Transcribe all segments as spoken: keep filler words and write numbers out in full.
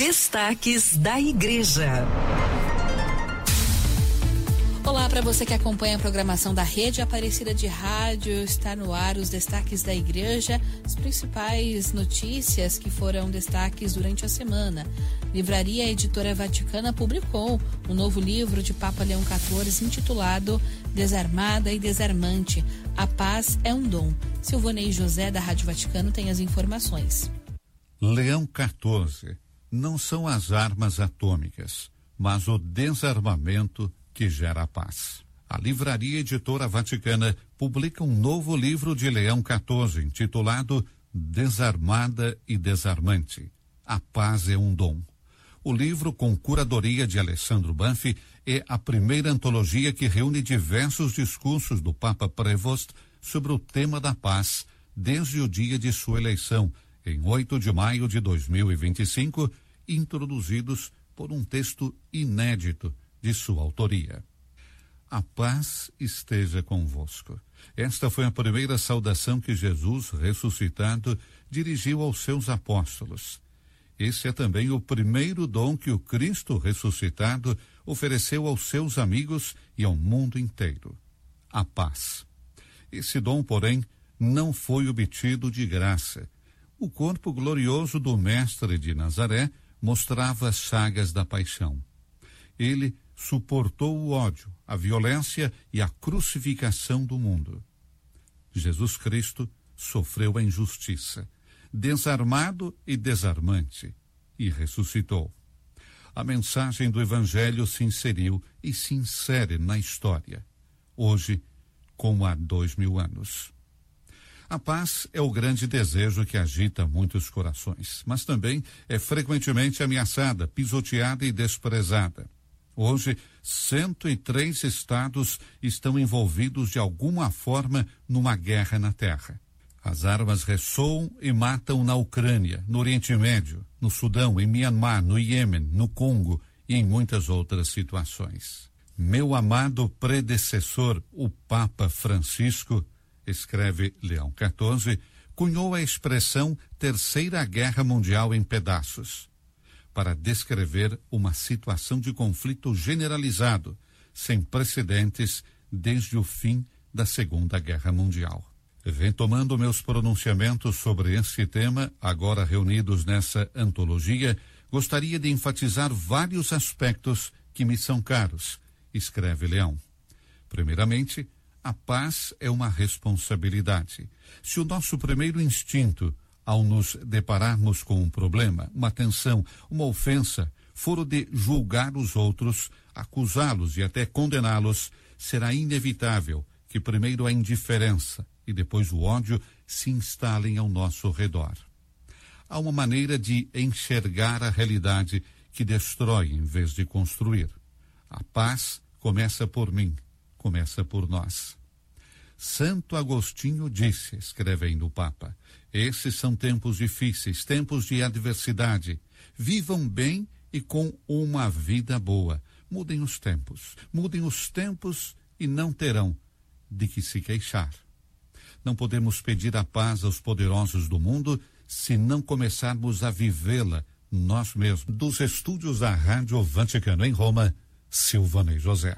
Destaques da Igreja. Olá para você que acompanha a programação da Rede Aparecida de Rádio. Está no ar os destaques da Igreja, as principais notícias que foram destaques durante a semana. Livraria Editora Vaticana publicou um novo livro de Papa Leão quatorze intitulado Desarmada e Desarmante. A paz é um dom. Silvanei José da Rádio Vaticano tem as informações. Leão quatorze não são as armas atômicas, mas o desarmamento que gera paz. A Livraria Editora Vaticana publica um novo livro de Leão quatorze, intitulado Desarmada e Desarmante. A paz é um dom. O livro, com curadoria de Alessandro Banfi, é a primeira antologia que reúne diversos discursos do Papa Prevost sobre o tema da paz, desde o dia de sua eleição, em oito de maio de dois mil e vinte e cinco, introduzidos por um texto inédito de sua autoria. A paz esteja convosco. Esta foi a primeira saudação que Jesus, ressuscitado, dirigiu aos seus apóstolos. Esse é também o primeiro dom que o Cristo ressuscitado ofereceu aos seus amigos e ao mundo inteiro: a paz. Esse dom, porém, não foi obtido de graça. O corpo glorioso do Mestre de Nazaré mostrava as chagas da paixão. Ele suportou o ódio, a violência e a crucificação do mundo. Jesus Cristo sofreu a injustiça, desarmado e desarmante, e ressuscitou. A mensagem do Evangelho se inseriu e se insere na história, hoje como há dois mil anos. A paz é o grande desejo que agita muitos corações, mas também é frequentemente ameaçada, pisoteada e desprezada. Hoje, cento e três estados estão envolvidos de alguma forma numa guerra na terra. As armas ressoam e matam na Ucrânia, no Oriente Médio, no Sudão, em Myanmar, no Iêmen, no Congo e em muitas outras situações. Meu amado predecessor, o Papa Francisco, escreve Leão quatorze, cunhou a expressão Terceira Guerra Mundial em pedaços, para descrever uma situação de conflito generalizado, sem precedentes desde o fim da Segunda Guerra Mundial. Retomando meus pronunciamentos sobre esse tema, agora reunidos nessa antologia, gostaria de enfatizar vários aspectos que me são caros, escreve Leão. Primeiramente, a paz é uma responsabilidade. Se o nosso primeiro instinto, ao nos depararmos com um problema, uma tensão, uma ofensa, for o de julgar os outros, acusá-los e até condená-los, será inevitável que primeiro a indiferença e depois o ódio se instalem ao nosso redor. Há uma maneira de enxergar a realidade que destrói em vez de construir. A paz começa por mim, começa por nós. Santo Agostinho disse, escreve ainda o Papa, esses são tempos difíceis, tempos de adversidade. Vivam bem e com uma vida boa. Mudem os tempos, mudem os tempos e não terão de que se queixar. Não podemos pedir a paz aos poderosos do mundo se não começarmos a vivê-la nós mesmos. Dos estúdios da Rádio Vaticano em Roma, Silvanei José.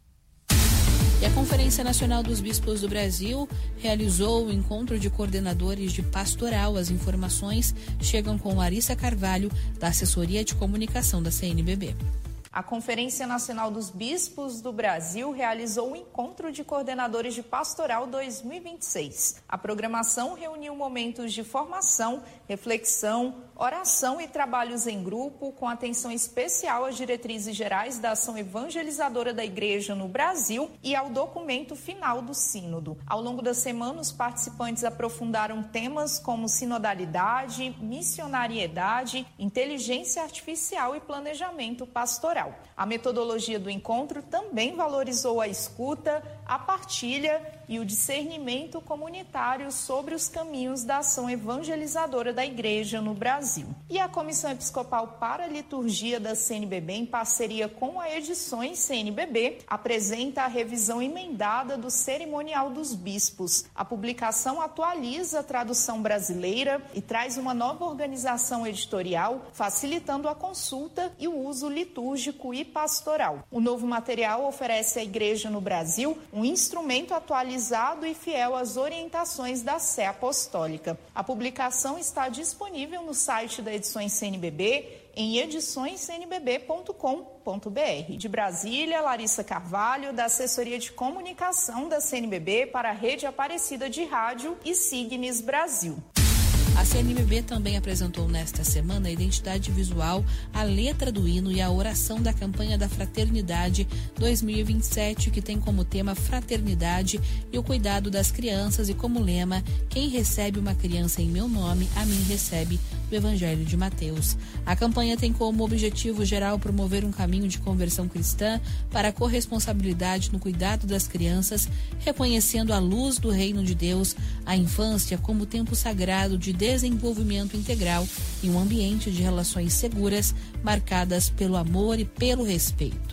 E a Conferência Nacional dos Bispos do Brasil realizou o encontro de coordenadores de pastoral. As informações chegam com Larissa Carvalho, da Assessoria de Comunicação da C N B B. A Conferência Nacional dos Bispos do Brasil realizou o Encontro de Coordenadores de Pastoral dois mil e vinte e seis. A programação reuniu momentos de formação, reflexão, oração e trabalhos em grupo, com atenção especial às diretrizes gerais da ação evangelizadora da Igreja no Brasil e ao documento final do Sínodo. Ao longo da semana, os participantes aprofundaram temas como sinodalidade, missionariedade, inteligência artificial e planejamento pastoral. A metodologia do encontro também valorizou a escuta, a partilha e o discernimento comunitário sobre os caminhos da ação evangelizadora da Igreja no Brasil. E a Comissão Episcopal para a Liturgia da C N B B, em parceria com a Edições C N B B, apresenta a revisão emendada do Cerimonial dos Bispos. A publicação atualiza a tradução brasileira e traz uma nova organização editorial, facilitando a consulta e o uso litúrgico e pastoral. O novo material oferece à Igreja no Brasil um instrumento atualizado e fiel às orientações da Sé Apostólica. A publicação está disponível no site da Edições C N B B, em edições c n b b ponto com ponto b r. De Brasília, Larissa Carvalho, da Assessoria de Comunicação da C N B B para a Rede Aparecida de Rádio e Signes Brasil. A C N B B também apresentou nesta semana a identidade visual, a letra do hino e a oração da campanha da Fraternidade dois mil e vinte e sete, que tem como tema fraternidade e o cuidado das crianças e como lema: quem recebe uma criança em meu nome, a mim recebe, do Evangelho de Mateus. A campanha tem como objetivo geral promover um caminho de conversão cristã para a corresponsabilidade no cuidado das crianças, reconhecendo a luz do reino de Deus, a infância como tempo sagrado de desenvolvimento integral em um ambiente de relações seguras, marcadas pelo amor e pelo respeito.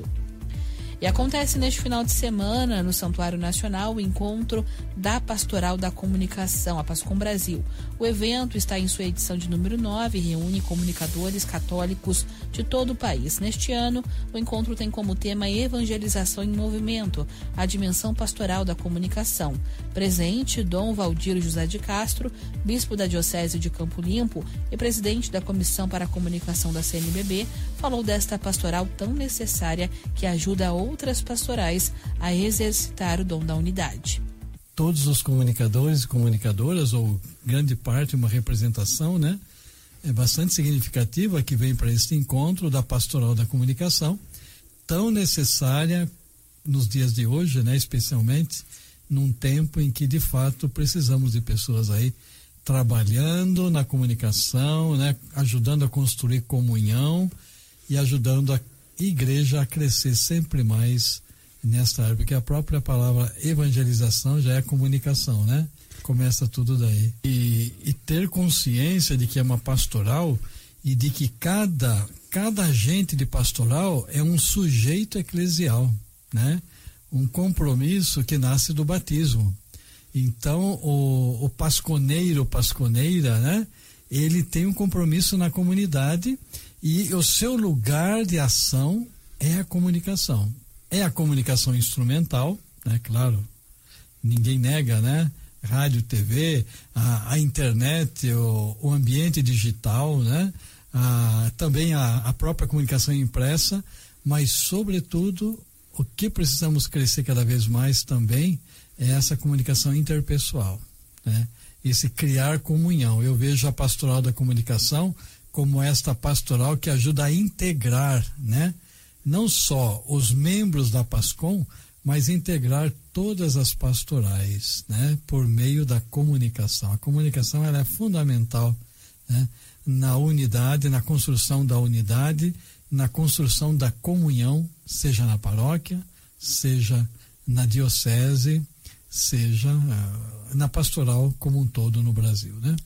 E acontece neste final de semana, no Santuário Nacional, o encontro da Pastoral da Comunicação, a Pascom Brasil. O evento está em sua edição de número nove e reúne comunicadores católicos de todo o país. Neste ano, o encontro tem como tema Evangelização em Movimento, a dimensão pastoral da comunicação. Presente, Dom Valdir José de Castro, bispo da Diocese de Campo Limpo e presidente da Comissão para a Comunicação da C N B B, falou desta pastoral tão necessária que ajuda a outras pastorais a exercitar o dom da unidade. Todos os comunicadores e comunicadoras, ou grande parte, uma representação, né, é bastante significativa que vem para este encontro da Pastoral da Comunicação, tão necessária nos dias de hoje, né, especialmente num tempo em que de fato precisamos de pessoas aí trabalhando na comunicação, né, ajudando a construir comunhão e ajudando a igreja a crescer sempre mais nesta área, porque a própria palavra evangelização já é comunicação, né? Começa tudo daí. E, e ter consciência de que é uma pastoral e de que cada, cada agente de pastoral é um sujeito eclesial, né? Um compromisso que nasce do batismo. Então, o, o pasconeiro, pasconeira, né? Ele tem um compromisso na comunidade e o seu lugar de ação é a comunicação. É a comunicação instrumental, né? Claro, ninguém nega, né? Rádio, T V, a, a internet, o, o ambiente digital, né? A, também a, a própria comunicação impressa, mas sobretudo o que precisamos crescer cada vez mais também é essa comunicação interpessoal, né? Esse criar comunhão. Eu vejo a pastoral da comunicação como esta pastoral que ajuda a integrar, né? Não só os membros da Pascom, mas integrar todas as pastorais, né? Por meio da comunicação. A comunicação ela é fundamental, né? Na unidade, na construção da unidade, na construção da comunhão, seja na paróquia, seja na diocese, seja uh, na pastoral como um todo no Brasil, né?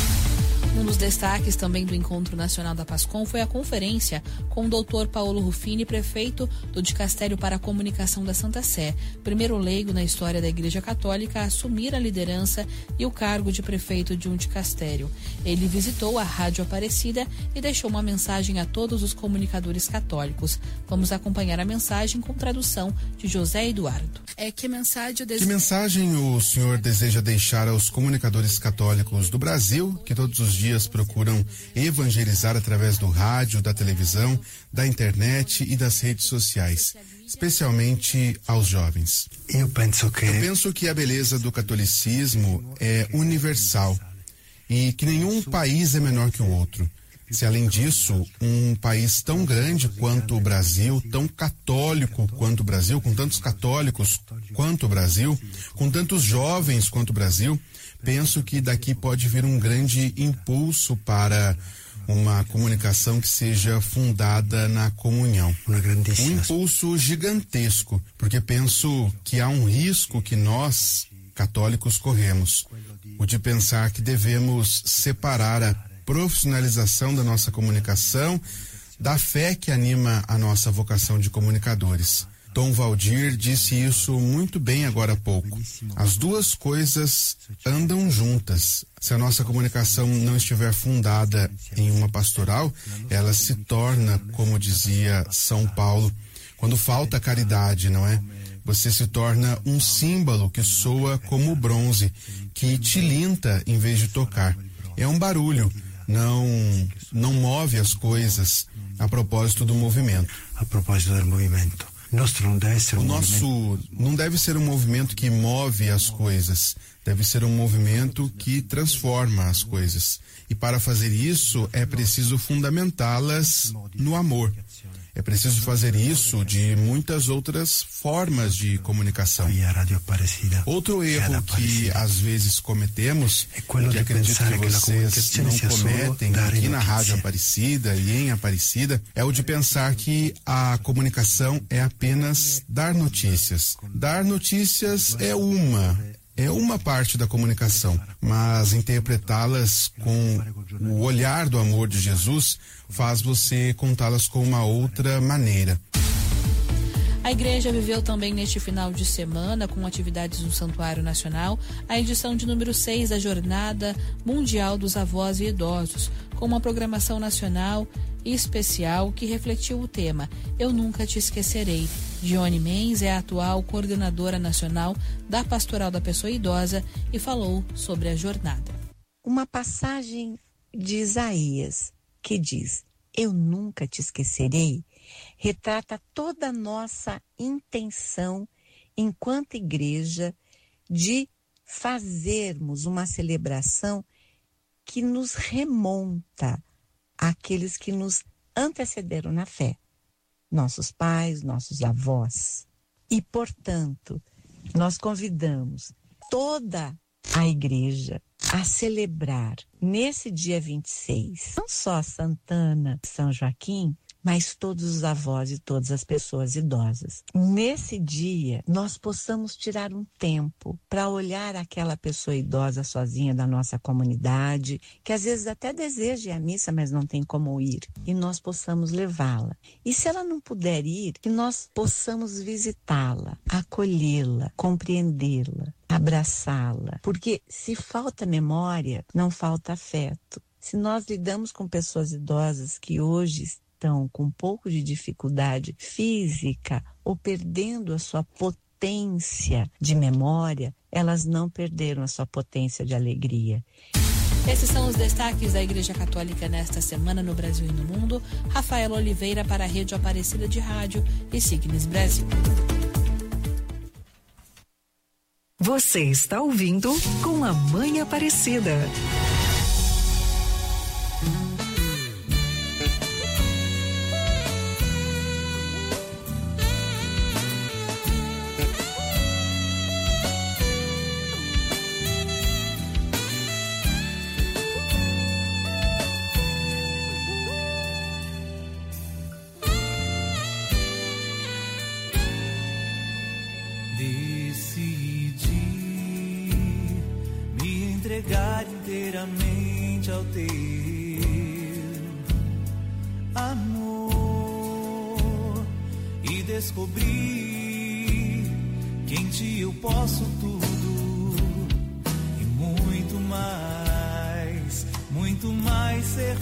Um dos destaques também do Encontro Nacional da Pascom foi a conferência com o doutor Paulo Ruffini, prefeito do Dicastério para a Comunicação da Santa Sé, primeiro leigo na história da Igreja Católica a assumir a liderança e o cargo de prefeito de um dicastério. Ele visitou a Rádio Aparecida e deixou uma mensagem a todos os comunicadores católicos. Vamos acompanhar a mensagem com tradução de José Eduardo. É, que mensagem, que mensagem o senhor deseja deixar aos comunicadores católicos do Brasil, que todos os dias procuram evangelizar através do rádio, da televisão, da internet e das redes sociais, especialmente aos jovens? Eu penso que... Eu penso que a beleza do catolicismo é universal e que nenhum país é menor que o outro. Se além disso, um país tão grande quanto o Brasil, tão católico quanto o Brasil, com tantos católicos quanto o Brasil, com tantos jovens quanto o Brasil, penso que daqui pode vir um grande impulso para uma comunicação que seja fundada na comunhão. Um impulso gigantesco, porque penso que há um risco que nós, católicos, corremos, o de pensar que devemos separar a profissionalização da nossa comunicação da fé que anima a nossa vocação de comunicadores. Dom Valdir disse isso muito bem agora há pouco. As duas coisas andam juntas. Se a nossa comunicação não estiver fundada em uma pastoral, ela se torna, como dizia São Paulo, quando falta caridade, não é? Você se torna um símbolo que soa como bronze, que tilinta em vez de tocar. É um barulho, não, não move as coisas a propósito do movimento. A propósito do movimento. O nosso não deve ser um movimento que move as coisas, deve ser um movimento que transforma as coisas. E para fazer isso é preciso fundamentá-las no amor. É preciso fazer isso de muitas outras formas de comunicação. Outro erro que às vezes cometemos, que acredito que vocês não cometem aqui na Rádio Aparecida e em Aparecida, é o de pensar que a comunicação é apenas dar notícias. Dar notícias é uma... É uma parte da comunicação, mas interpretá-las com o olhar do amor de Jesus faz você contá-las com uma outra maneira. A igreja viveu também neste final de semana, com atividades no Santuário Nacional, a edição de número seis da Jornada Mundial dos Avós e Idosos, com uma programação nacional e especial que refletiu o tema Eu Nunca Te Esquecerei. Dione Menz é a atual coordenadora nacional da Pastoral da Pessoa Idosa e falou sobre a jornada. Uma passagem de Isaías que diz, eu nunca te esquecerei, retrata toda a nossa intenção enquanto igreja de fazermos uma celebração que nos remonta àqueles que nos antecederam na fé. Nossos pais, nossos avós. E, portanto, nós convidamos toda a igreja a celebrar nesse dia vinte e seis, não só Santana, São Joaquim, mas todos os avós e todas as pessoas idosas. Nesse dia, nós possamos tirar um tempo para olhar aquela pessoa idosa sozinha da nossa comunidade, que às vezes até deseja ir à missa, mas não tem como ir, e nós possamos levá-la. E se ela não puder ir, que nós possamos visitá-la, acolhê-la, compreendê-la, abraçá-la. Porque se falta memória, não falta afeto. Se nós lidamos com pessoas idosas que hoje estão com um pouco de dificuldade física ou perdendo a sua potência de memória, elas não perderam a sua potência de alegria. Esses são os destaques da Igreja Católica nesta semana no Brasil e no mundo. Rafaela Oliveira para a Rede Aparecida de Rádio e Signes Brasil. Você está ouvindo Com a Mãe Aparecida. Entregar inteiramente ao teu amor e descobrir que em ti eu posso tudo e muito mais, muito mais ser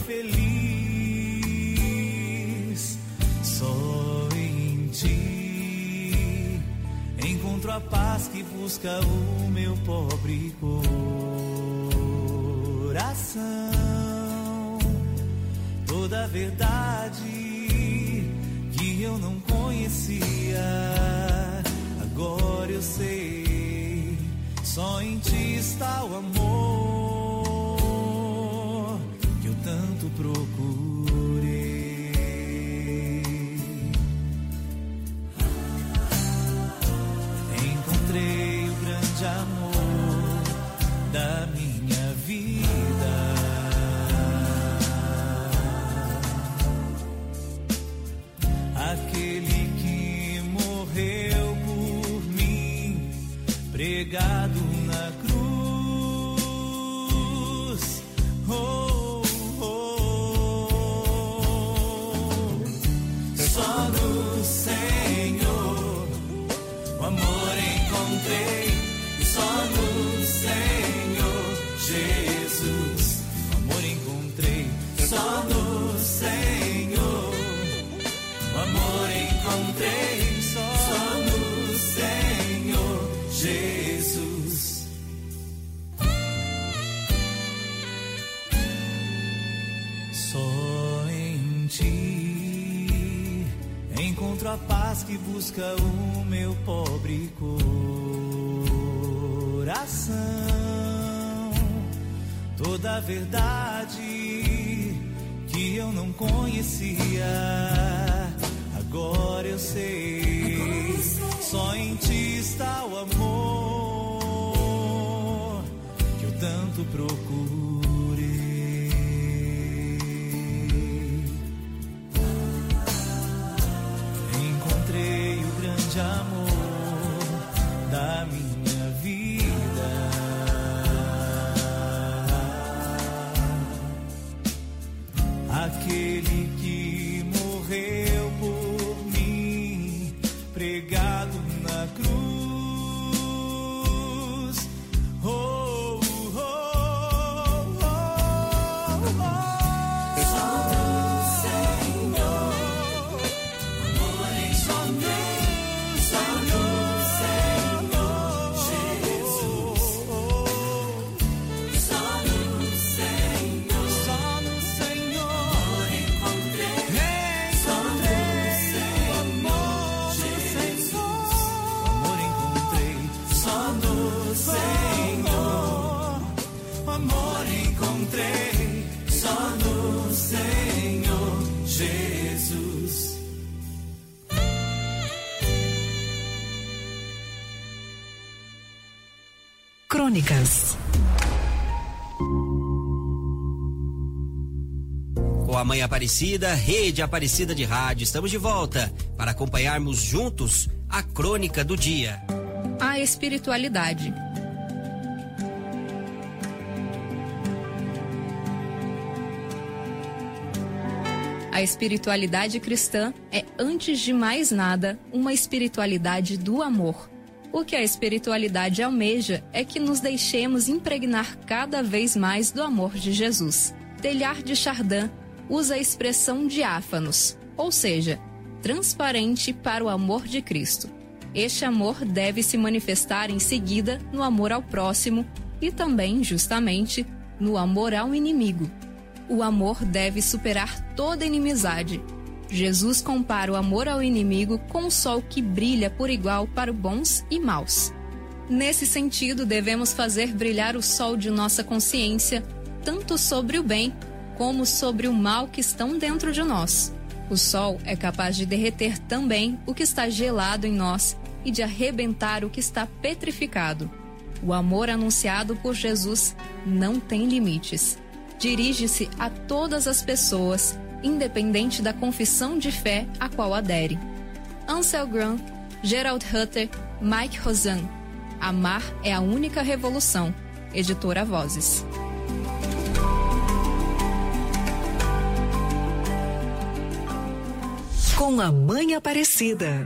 feliz. Só em ti encontro a paz que busca o meu pobre coração. Toda a verdade que eu não conhecia, agora eu sei. Só em ti está o amor que eu tanto procurei. Encontrei o grande amor da minha vida. pregado na cruz. Oh, oh, oh. Só no Senhor o amor encontrei, só no Senhor Jesus o amor encontrei, só no Senhor o amor encontrei, só no Senhor Jesus. Só em Ti encontro a paz que busca o meu pobre coração. Toda a verdade que eu não conhecia, agora eu sei. Só em Ti está o amor que eu tanto procurei. Encontrei o grande amor da minha vida. Aquele que morreu por mim, pregado na cruz. Oh, oh, oh, oh, oh. Só no Senhor, amor encontrei, só no Senhor Jesus. Só no Senhor, só no Senhor encontrei, só no Senhor, amor Jesus. Amor encontrei, só no Senhor, amor encontrei, só no Senhor Jesus. Crônicas. Com a Mãe Aparecida, Rede Aparecida de Rádio, estamos de volta para acompanharmos juntos a crônica do dia. A espiritualidade. A espiritualidade cristã é, antes de mais nada, uma espiritualidade do amor. O que a espiritualidade almeja é que nos deixemos impregnar cada vez mais do amor de Jesus. Teilhard de Chardin usa a expressão diáfanos, ou seja, transparente para o amor de Cristo. Este amor deve se manifestar em seguida no amor ao próximo e também, justamente, no amor ao inimigo. O amor deve superar toda inimizade. Jesus compara o amor ao inimigo com o sol que brilha por igual para bons e maus. Nesse sentido, devemos fazer brilhar o sol de nossa consciência, tanto sobre o bem como sobre o mal que estão dentro de nós. O sol é capaz de derreter também o que está gelado em nós e de arrebentar o que está petrificado. O amor anunciado por Jesus não tem limites. Dirige-se a todas as pessoas, independente da confissão de fé a qual adere. Ansel Graham, Gerald Hutter, Mike Rosan. Amar é a única revolução. Editora Vozes. Com a Mãe Aparecida.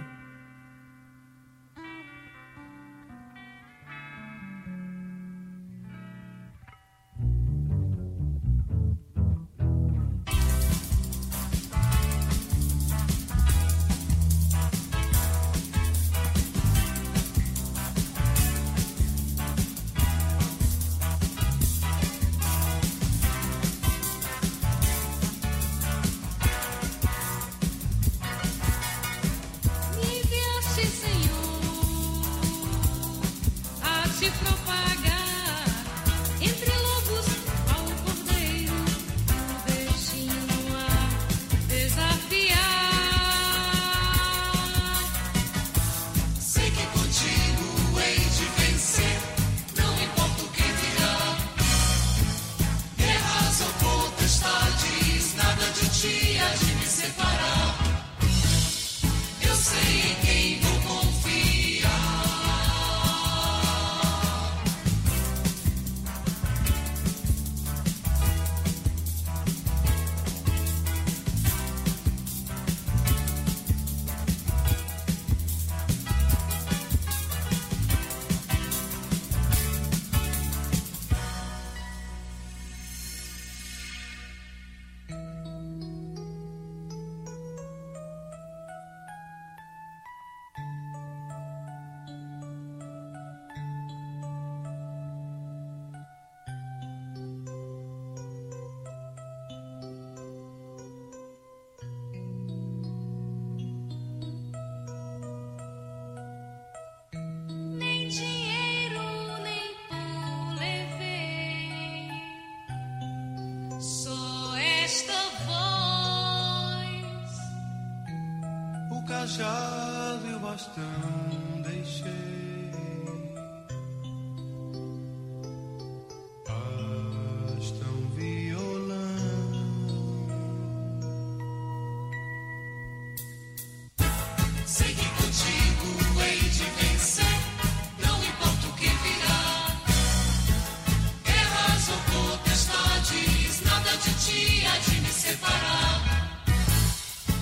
Eu sei em quem vou confiar. cajado e o bastão deixei.